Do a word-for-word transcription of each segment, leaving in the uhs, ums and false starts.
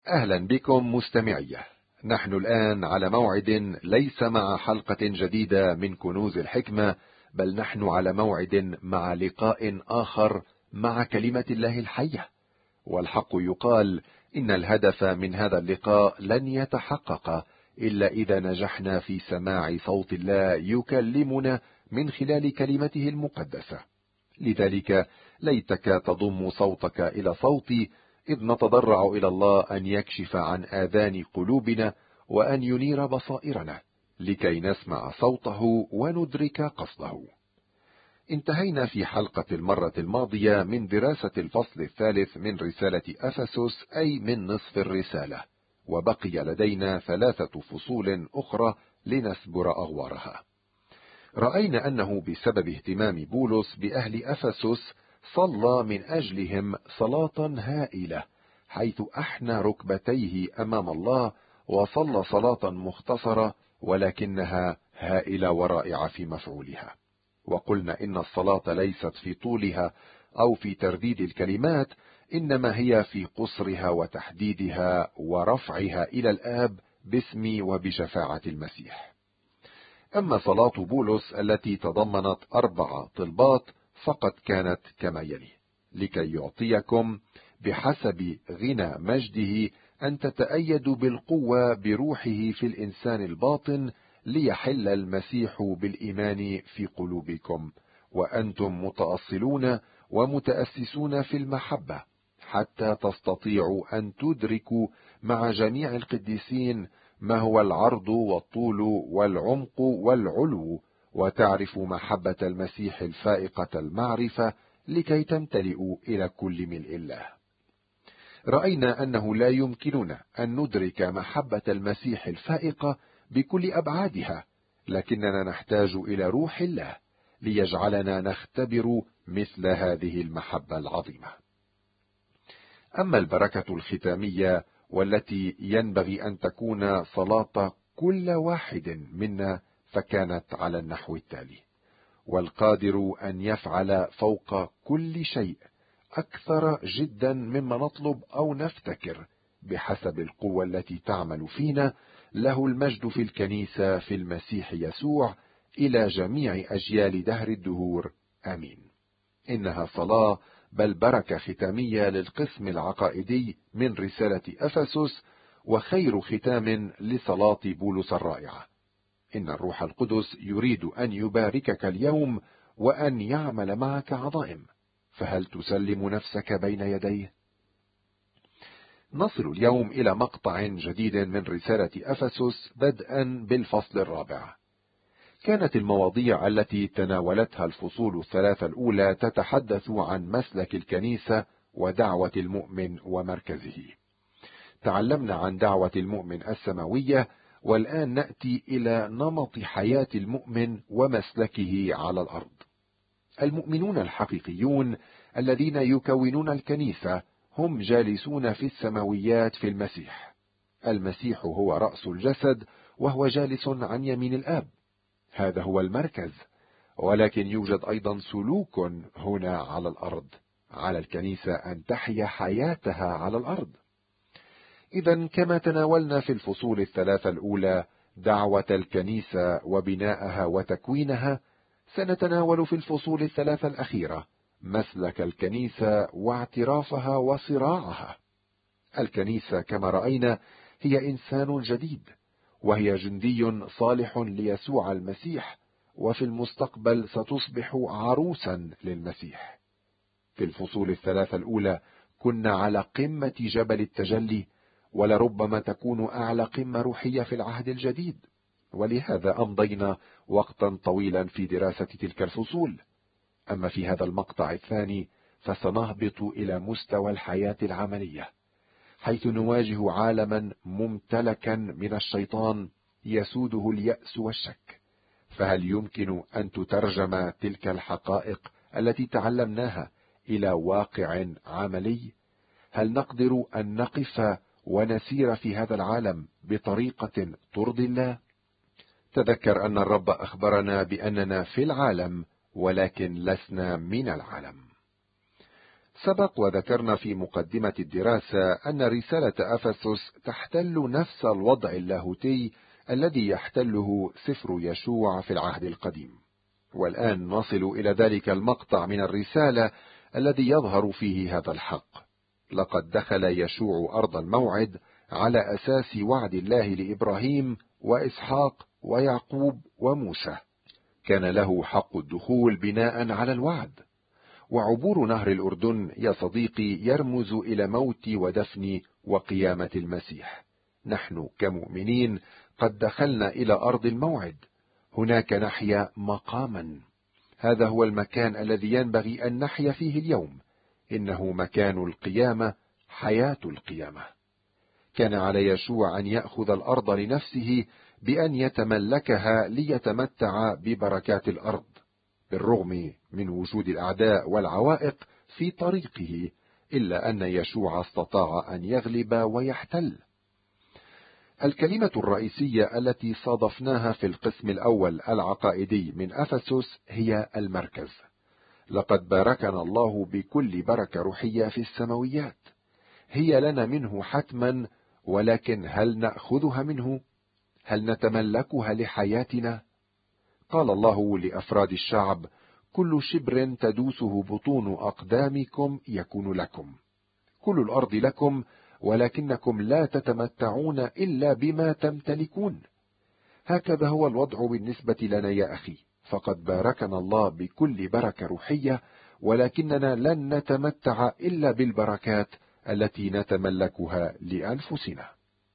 أهلا بكم مستمعية. نحن الآن على موعد ليس مع حلقة جديدة من كنوز الحكمة، بل نحن على موعد مع لقاء آخر مع كلمة الله الحية. والحق يقال إن الهدف من هذا اللقاء لن يتحقق إلا إذا نجحنا في سماع صوت الله يكلمنا من خلال كلمته المقدسة. لذلك ليتك تضم صوتك إلى صوتي، إذ نتضرع إلى الله أن يكشف عن آذان قلوبنا وأن ينير بصائرنا لكي نسمع صوته وندرك قصده. انتهينا في حلقة المرة الماضية من دراسة الفصل الثالث من رسالة أفسس، أي من نصف الرسالة، وبقي لدينا ثلاثة فصول أخرى لنسبر أغوارها. رأينا أنه بسبب اهتمام بولس بأهل أفسس صلى من أجلهم صلاة هائلة، حيث أحنى ركبتيه أمام الله وصلى صلاة مختصرة ولكنها هائلة ورائعة في مفعولها. وقلنا إن الصلاة ليست في طولها أو في ترديد الكلمات، إنما هي في قصرها وتحديدها ورفعها إلى الآب باسم وبشفاعة المسيح. أما صلاة بولس التي تضمنت أربع طلبات فقد كانت كما يلي: لكي يعطيكم بحسب غنى مجده أن تتأيدوا بالقوة بروحه في الإنسان الباطن، ليحل المسيح بالإيمان في قلوبكم، وأنتم متأصلون ومتأسسون في المحبة، حتى تستطيعوا أن تدركوا مع جميع القديسين ما هو العرض والطول والعمق والعلو، وتعرفوا محبة المسيح الفائقة المعرفة، لكي تمتلئوا إلى كل ملء الله. رأينا أنه لا يمكننا أن ندرك محبة المسيح الفائقة بكل أبعادها، لكننا نحتاج إلى روح الله ليجعلنا نختبر مثل هذه المحبة العظيمة. أما البركة الختامية والتي ينبغي أن تكون صلاة كل واحد منا، فكانت على النحو التالي: والقادر أن يفعل فوق كل شيء أكثر جدا مما نطلب أو نفتكر، بحسب القوة التي تعمل فينا، له المجد في الكنيسة في المسيح يسوع إلى جميع أجيال دهر الدهور، آمين. إنها صلاة بل بركة ختامية للقسم العقائدي من رسالة أفسس، وخير ختام لصلاة بولس الرائعة. إن الروح القدس يريد أن يباركك اليوم وأن يعمل معك عظائم، فهل تسلم نفسك بين يديه؟ نصل اليوم إلى مقطع جديد من رسالة أفسس بدءا بالفصل الرابع. كانت المواضيع التي تناولتها الفصول الثلاثة الأولى تتحدث عن مسلك الكنيسة ودعوة المؤمن ومركزه. تعلمنا عن دعوة المؤمن السماوية، والآن نأتي إلى نمط حياة المؤمن ومسلكه على الأرض. المؤمنون الحقيقيون الذين يكونون الكنيسة هم جالسون في السماويات في المسيح. المسيح هو رأس الجسد، وهو جالس عن يمين الآب. هذا هو المركز، ولكن يوجد أيضا سلوك هنا على الأرض. على الكنيسة أن تحيا حياتها على الأرض. إذن كما تناولنا في الفصول الثلاثة الأولى دعوة الكنيسة وبناءها وتكوينها، سنتناول في الفصول الثلاثة الأخيرة مسلك الكنيسة واعترافها وصراعها. الكنيسة كما رأينا هي إنسان جديد، وهي جندي صالح ليسوع المسيح، وفي المستقبل ستصبح عروسا للمسيح. في الفصول الثلاثة الأولى كنا على قمة جبل التجلي، ولربما تكون أعلى قمة روحية في العهد الجديد، ولهذا أمضينا وقتا طويلا في دراسة تلك الفصول. أما في هذا المقطع الثاني فسنهبط إلى مستوى الحياة العملية، حيث نواجه عالما ممتلكا من الشيطان يسوده اليأس والشك. فهل يمكن أن تترجم تلك الحقائق التي تعلمناها إلى واقع عملي؟ هل نقدر أن نقف ونسير في هذا العالم بطريقة ترضي الله؟ تذكر أن الرب أخبرنا بأننا في العالم ولكن لسنا من العالم. سبق وذكرنا في مقدمة الدراسة أن رسالة أفسس تحتل نفس الوضع اللاهوتي الذي يحتله سفر يشوع في العهد القديم، والآن نصل إلى ذلك المقطع من الرسالة الذي يظهر فيه هذا الحق. لقد دخل يشوع أرض الموعد على أساس وعد الله لإبراهيم وإسحاق ويعقوب وموسى. كان له حق الدخول بناء على الوعد. وعبور نهر الأردن يا صديقي يرمز إلى موت ودفن وقيامة المسيح. نحن كمؤمنين قد دخلنا إلى أرض الموعد، هناك نحيا مقاما. هذا هو المكان الذي ينبغي أن نحيا فيه اليوم، إنه مكان القيامة، حياة القيامة. كان على يشوع أن يأخذ الأرض لنفسه بأن يتملكها ليتمتع ببركات الأرض، بالرغم من وجود الأعداء والعوائق في طريقه، إلا أن يشوع استطاع أن يغلب ويحتل. الكلمة الرئيسية التي صادفناها في القسم الأول العقائدي من أفسس هي المركز. لقد باركنا الله بكل بركة روحية في السماويات، هي لنا منه حتما، ولكن هل نأخذها منه؟ هل نتملكها لحياتنا؟ قال الله لأفراد الشعب: كل شبر تدوسه بطون أقدامكم يكون لكم، كل الأرض لكم، ولكنكم لا تتمتعون إلا بما تمتلكون. هكذا هو الوضع بالنسبة لنا يا أخي، فقد باركنا الله بكل بركة روحية، ولكننا لن نتمتع إلا بالبركات التي نتملكها لأنفسنا.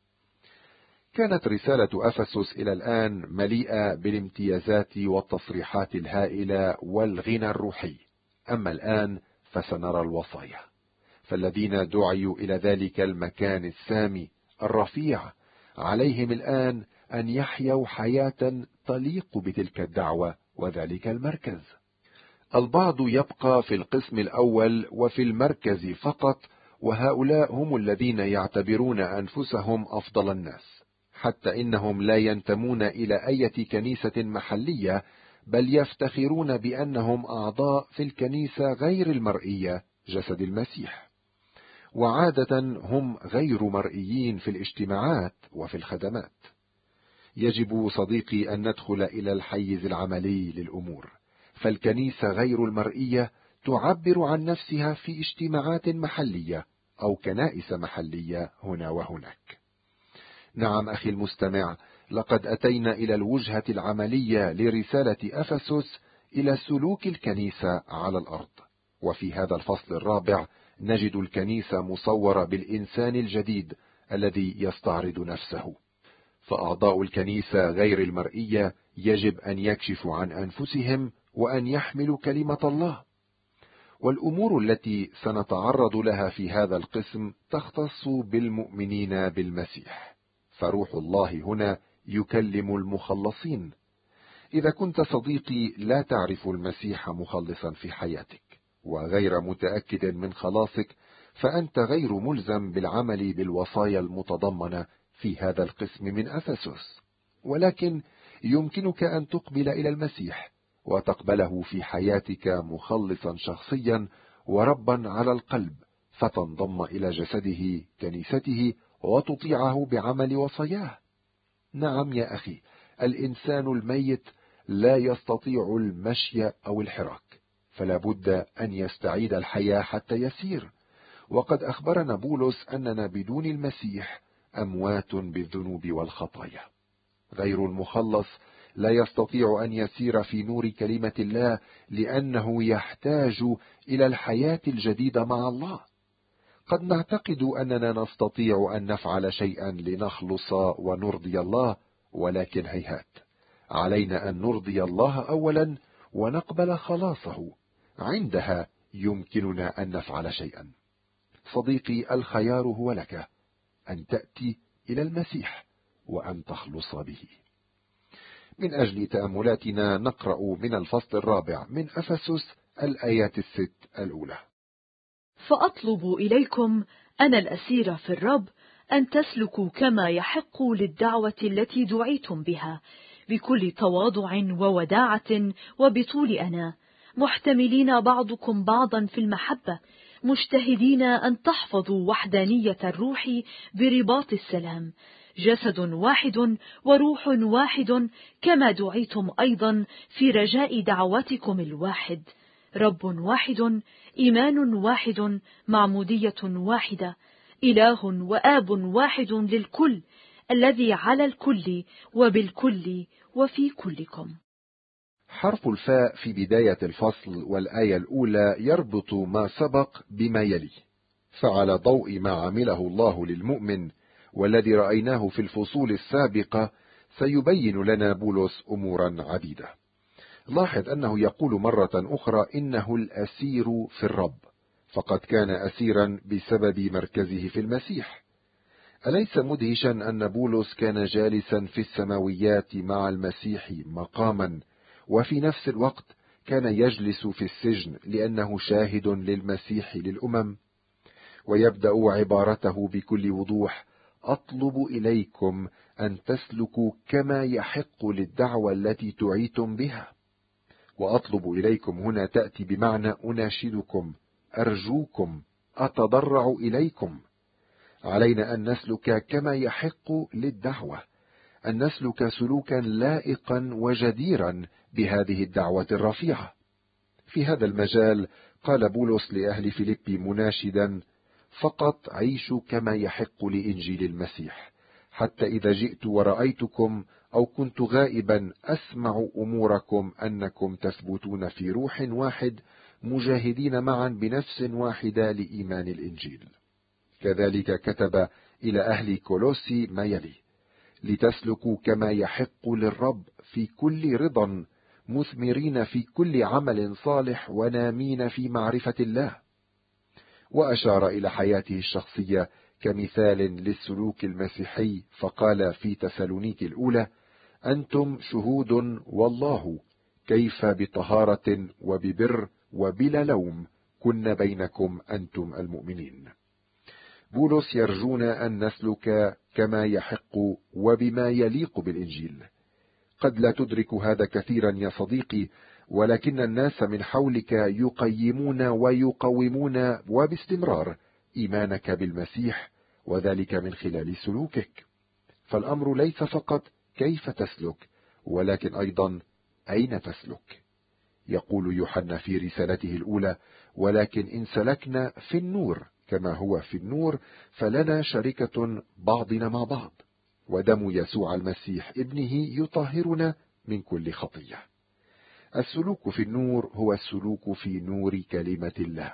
كانت رسالة أفسس إلى الآن مليئة بالامتيازات والتصريحات الهائلة والغنى الروحي، أما الآن فسنرى الوصايا. فالذين دعيوا إلى ذلك المكان السامي الرفيع عليهم الآن أن يحيوا حياة تليق بتلك الدعوة وذلك المركز. البعض يبقى في القسم الأول وفي المركز فقط، وهؤلاء هم الذين يعتبرون أنفسهم أفضل الناس، حتى إنهم لا ينتمون إلى أي كنيسة محلية، بل يفتخرون بأنهم أعضاء في الكنيسة غير المرئية، جسد المسيح. وعادة هم غير مرئيين في الاجتماعات وفي الخدمات. يجب صديقي أن ندخل إلى الحيز العملي للأمور، فالكنيسة غير المرئية تعبر عن نفسها في اجتماعات محلية أو كنائس محلية هنا وهناك. نعم أخي المستمع، لقد أتينا إلى الوجهة العملية لرسالة أفسس، إلى سلوك الكنيسة على الأرض. وفي هذا الفصل الرابع نجد الكنيسة مصورة بالإنسان الجديد الذي يستعرض نفسه. فأعضاء الكنيسة غير المرئية يجب أن يكشفوا عن أنفسهم وأن يحملوا كلمة الله. والأمور التي سنتعرض لها في هذا القسم تختص بالمؤمنين بالمسيح، فروح الله هنا يكلم المخلصين. إذا كنت صديقي لا تعرف المسيح مخلصا في حياتك وغير متأكد من خلاصك، فأنت غير ملزم بالعمل بالوصايا المتضمنة في هذا القسم من أفسس، ولكن يمكنك أن تقبل إلى المسيح وتقبله في حياتك مخلصا شخصيا وربا على القلب، فتنضم إلى جسده كنيسته وتطيعه بعمل وصاياه. نعم يا أخي، الإنسان الميت لا يستطيع المشي أو الحراك، فلا بد أن يستعيد الحياة حتى يسير. وقد أخبرنا بولس أننا بدون المسيح أموات بالذنوب والخطايا. غير المخلص لا يستطيع أن يسير في نور كلمة الله، لأنه يحتاج إلى الحياة الجديدة مع الله. قد نعتقد أننا نستطيع أن نفعل شيئا لنخلص ونرضي الله، ولكن هيهات، علينا أن نرضي الله أولا ونقبل خلاصه، عندها يمكننا أن نفعل شيئا. صديقي، الخيار هو لك أن تأتي إلى المسيح وأن تخلص به. من أجل تأملاتنا نقرأ من الفصل الرابع من أفسس الآيات الست الأولى. فأطلب إليكم أنا الأسير في الرب أن تسلكوا كما يحق للدعوة التي دعيتم بها، بكل تواضع ووداعة وبطول أنا، محتملين بعضكم بعضا في المحبة، مجتهدين أن تحفظوا وحدانية الروح برباط السلام، جسد واحد وروح واحد، كما دعيتم أيضا في رجاء دعواتكم الواحد، رب واحد، إيمان واحد، معمودية واحدة، إله وآب واحد للكل، الذي على الكل وبالكل وفي كلكم. حرف الفاء في بداية الفصل والآية الأولى يربط ما سبق بما يلي، فعلى ضوء ما عمله الله للمؤمن والذي رأيناه في الفصول السابقة سيبين لنا بولس أمورا عديدة. لاحظ أنه يقول مرة أخرى إنه الأسير في الرب، فقد كان أسيرا بسبب مركزه في المسيح. أليس مدهشا أن بولس كان جالسا في السماويات مع المسيح مقاما، وفي نفس الوقت كان يجلس في السجن لأنه شاهد للمسيح للأمم؟ ويبدأ عبارته بكل وضوح: أطلب إليكم أن تسلكوا كما يحق للدعوة التي دعيتم بها. وأطلب إليكم هنا تأتي بمعنى أناشدكم، أرجوكم، أتضرع إليكم. علينا أن نسلك كما يحق للدعوة، أن نسلك سلوكا لائقا وجديرا بهذه الدعوة الرفيعة. في هذا المجال قال بولس لأهل فيليبي مناشدا: فقط عيشوا كما يحق لإنجيل المسيح، حتى إذا جئت ورأيتكم أو كنت غائبا أسمع أموركم أنكم تثبتون في روح واحد، مجاهدين معا بنفس واحدة لإيمان الإنجيل. كذلك كتب إلى أهل كولوسي ما يلي: لتسلكوا كما يحق للرب في كل رضا، مثمرين في كل عمل صالح، ونامين في معرفة الله. وأشار إلى حياته الشخصية كمثال للسلوك المسيحي، فقال في تسالونيك الأولى: أنتم شهود والله كيف بطهارة وببر وبلا لوم كن بينكم أنتم المؤمنين. بولس يرجونا أن نسلك كما يحق وبما يليق بالإنجيل. قد لا تدرك هذا كثيرا يا صديقي، ولكن الناس من حولك يقيمون ويقومون وباستمرار إيمانك بالمسيح، وذلك من خلال سلوكك. فالأمر ليس فقط كيف تسلك، ولكن أيضا أين تسلك. يقول يوحنا في رسالته الأولى: ولكن إن سلكنا في النور كما هو في النور فلنا شركة بعضنا مع بعض، ودم يسوع المسيح ابنه يطهرنا من كل خطية. السلوك في النور هو السلوك في نور كلمة الله.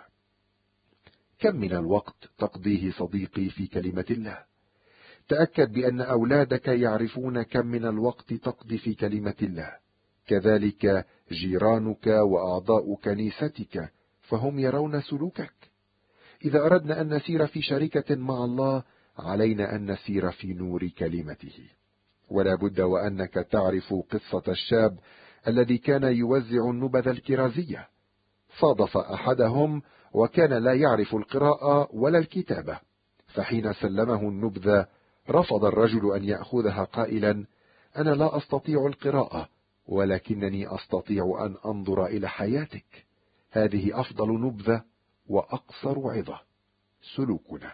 كم من الوقت تقضيه صديقي في كلمة الله؟ تأكد بأن أولادك يعرفون كم من الوقت تقضي في كلمة الله، كذلك جيرانك وأعضاء كنيستك، فهم يرون سلوكك. إذا أردنا أن نسير في شركة مع الله، علينا أن نسير في نور كلمته. ولا بد وأنك تعرف قصة الشاب الذي كان يوزع النبذ الكرازية. صادف أحدهم وكان لا يعرف القراءة ولا الكتابة، فحين سلمه النبذة رفض الرجل أن يأخذها قائلا: أنا لا أستطيع القراءة، ولكنني أستطيع أن أنظر إلى حياتك. هذه أفضل نبذة وأقصر عظة. سلوكنا.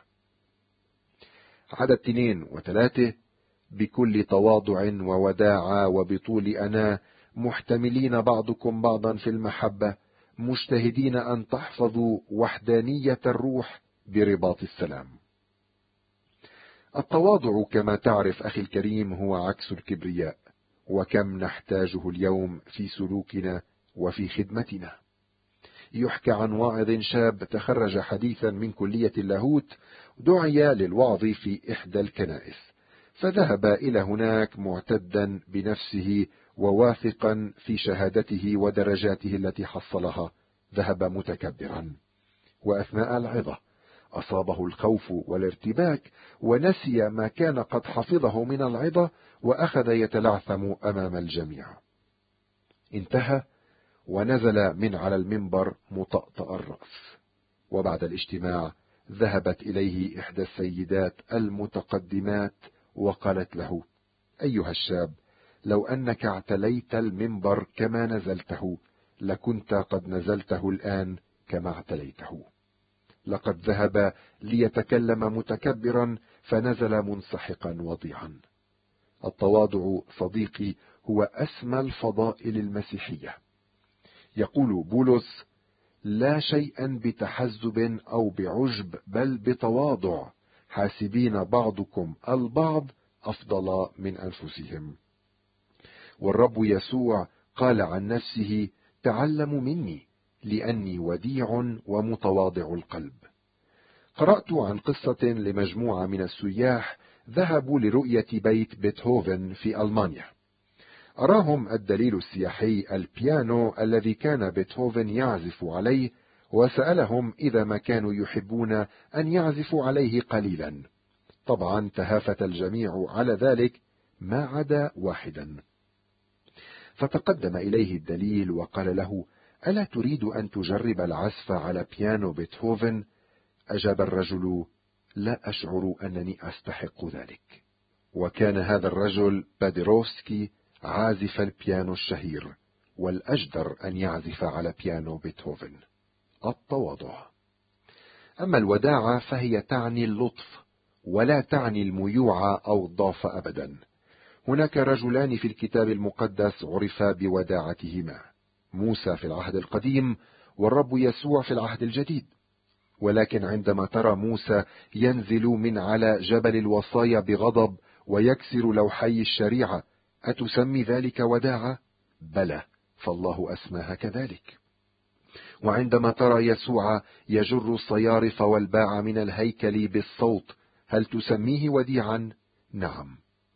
عدد اثنين وثلاثة: بكل تواضع ووداعة وبطول أنا، محتملين بعضكم بعضا في المحبة، مجتهدين أن تحفظوا وحدانية الروح برباط السلام. التواضع كما تعرف أخي الكريم هو عكس الكبرياء، وكم نحتاجه اليوم في سلوكنا وفي خدمتنا. يحكى عن واعظ شاب تخرج حديثا من كلية اللاهوت، دعي للوعظ في إحدى الكنائس، فذهب إلى هناك معتدا بنفسه وواثقا في شهادته ودرجاته التي حصلها. ذهب متكبرا، وأثناء العظة أصابه الخوف والارتباك، ونسي ما كان قد حفظه من العظة، وأخذ يتلعثم أمام الجميع. انتهى ونزل من على المنبر مطأطأ الرأس. وبعد الاجتماع ذهبت إليه إحدى السيدات المتقدمات وقالت له: أيها الشاب، لو أنك اعتليت المنبر كما نزلته، لكنت قد نزلته الآن كما اعتليته. لقد ذهب ليتكلم متكبرا فنزل منسحقا وضيعا. التواضع صديقي هو أسمى الفضائل المسيحية. يقول بولس: لا شيئا بتحزب أو بعجب، بل بتواضع، حاسبين بعضكم البعض أفضل من أنفسهم. والرب يسوع قال عن نفسه: تعلموا مني لأني وديع ومتواضع القلب. قرأت عن قصة لمجموعة من السياح ذهبوا لرؤية بيت بيتهوفن في ألمانيا. أراهم الدليل السياحي البيانو الذي كان بيتهوفن يعزف عليه، وسألهم إذا ما كانوا يحبون أن يعزفوا عليه قليلا. طبعا تهافت الجميع على ذلك ما عدا واحدا، فتقدم إليه الدليل وقال له: ألا تريد أن تجرب العزف على بيانو بيتهوفن؟ أجاب الرجل: لا أشعر أنني أستحق ذلك. وكان هذا الرجل باديروفسكي عازف البيانو الشهير، والأجدر أن يعزف على بيانو بيتهوفن. التواضع. أما الوداعة فهي تعني اللطف، ولا تعني الميوعة أو الضعف أبدا. هناك رجلان في الكتاب المقدس عرفا بوداعتهما: موسى في العهد القديم، والرب يسوع في العهد الجديد. ولكن عندما ترى موسى ينزل من على جبل الوصايا بغضب ويكسر لوحي الشريعة، أتسمي ذلك وداعة؟ بلى، فالله أسماها كذلك. وعندما ترى يسوع يجر الصيارف والباع من الهيكل بالصوت، هل تسميه وديعا؟ نعم.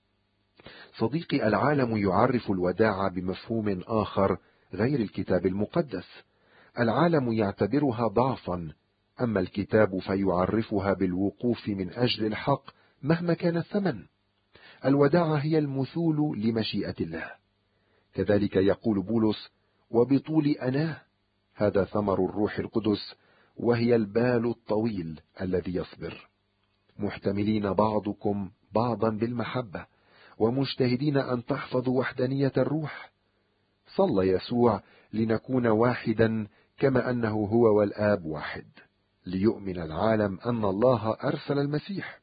صديقي، العالم يعرف الوداعة بمفهوم آخر غير الكتاب المقدس. العالم يعتبرها ضعفا، أما الكتاب فيعرفها بالوقوف من أجل الحق مهما كان الثمن. الوداعة هي المثول لمشيئة الله. كذلك يقول بولس: وبطول أناه، هذا ثمر الروح القدس، وهي البال الطويل الذي يصبر، محتملين بعضكم بعضا بالمحبة، ومجتهدين أن تحفظوا وحدانية الروح. صلى يسوع لنكون واحدا كما أنه هو والآب واحد، ليؤمن العالم أن الله أرسل المسيح.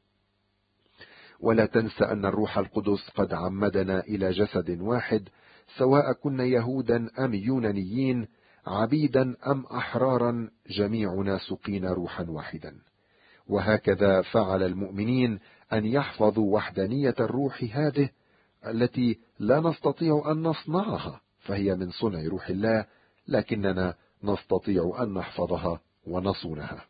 ولا تنسى أن الروح القدس قد عمدنا إلى جسد واحد، سواء كنا يهودا أم يونانيين، عبيدا أم أحرارا، جميعنا سقينا روحا واحدا. وهكذا فعل المؤمنين أن يحفظوا وحدانية الروح هذه التي لا نستطيع أن نصنعها، فهي من صنع روح الله، لكننا نستطيع أن نحفظها ونصونها.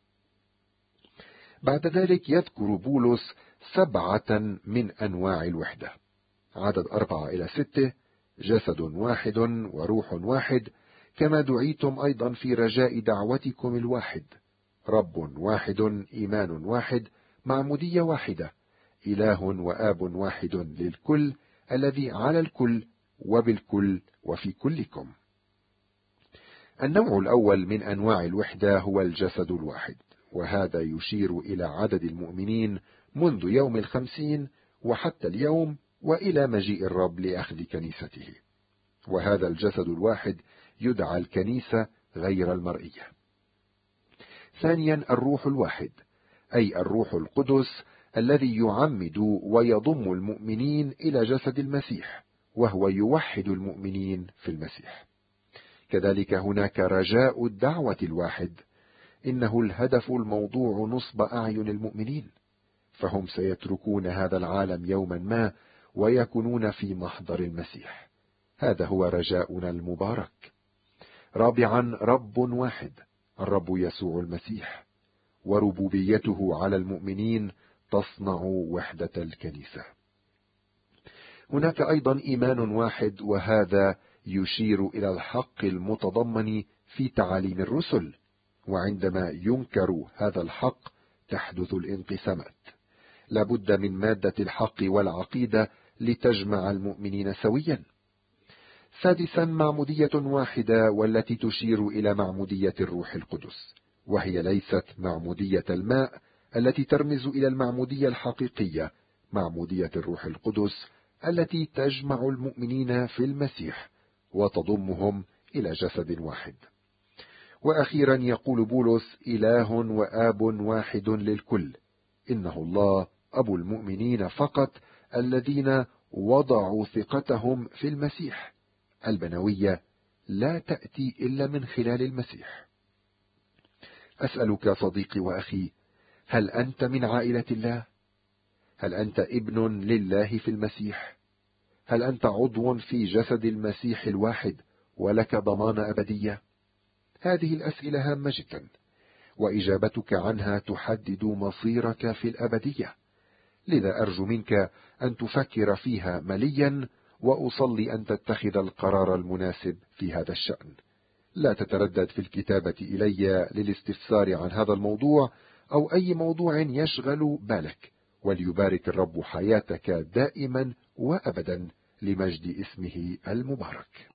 بعد ذلك يذكر بولس سبعة من أنواع الوحدة. عدد أربعة إلى ستة: جسد واحد وروح واحد، كما دعيتم أيضا في رجاء دعوتكم الواحد، رب واحد، إيمان واحد، معمودية واحدة، إله وآب واحد للكل، الذي على الكل وبالكل وفي كلكم. النوع الأول من أنواع الوحدة هو الجسد الواحد، وهذا يشير إلى عدد المؤمنين منذ يوم الخمسين وحتى اليوم، وإلى مجيء الرب لأخذ كنيسته. وهذا الجسد الواحد يدعى الكنيسة غير المرئية. ثانيا، الروح الواحد، أي الروح القدس الذي يعمد ويضم المؤمنين إلى جسد المسيح، وهو يوحد المؤمنين في المسيح. كذلك هناك رجاء الدعوة الواحد، إنه الهدف الموضوع نصب أعين المؤمنين، فهم سيتركون هذا العالم يوما ما ويكونون في محضر المسيح. هذا هو رجاؤنا المبارك. رابعا، رب واحد، الرب يسوع المسيح، وربوبيته على المؤمنين تصنع وحدة الكنيسة. هناك أيضا إيمان واحد، وهذا يشير إلى الحق المتضمن في تعاليم الرسل، وعندما ينكر هذا الحق تحدث الانقسامات. لابد من مادة الحق والعقيدة لتجمع المؤمنين سويا. سادسا، معمودية واحدة، والتي تشير إلى معمودية الروح القدس، وهي ليست معمودية الماء التي ترمز إلى المعمودية الحقيقية، معمودية الروح القدس التي تجمع المؤمنين في المسيح وتضمهم إلى جسد واحد. وأخيرا يقول بولس: إله وآب واحد للكل، إنه الله أبو المؤمنين فقط الذين وضعوا ثقتهم في المسيح. البنوية لا تأتي إلا من خلال المسيح. أسألك صديقي وأخي، هل أنت من عائلة الله؟ هل أنت ابن لله في المسيح؟ هل أنت عضو في جسد المسيح الواحد ولك ضمان أبدية؟ هذه الأسئلة هامة جدا، وإجابتك عنها تحدد مصيرك في الأبدية. لذا أرجو منك أن تفكر فيها مليا، وأصلي أن تتخذ القرار المناسب في هذا الشأن. لا تتردد في الكتابة إلي للاستفسار عن هذا الموضوع أو أي موضوع يشغل بالك، وليبارك الرب حياتك دائما وأبدا لمجد اسمه المبارك.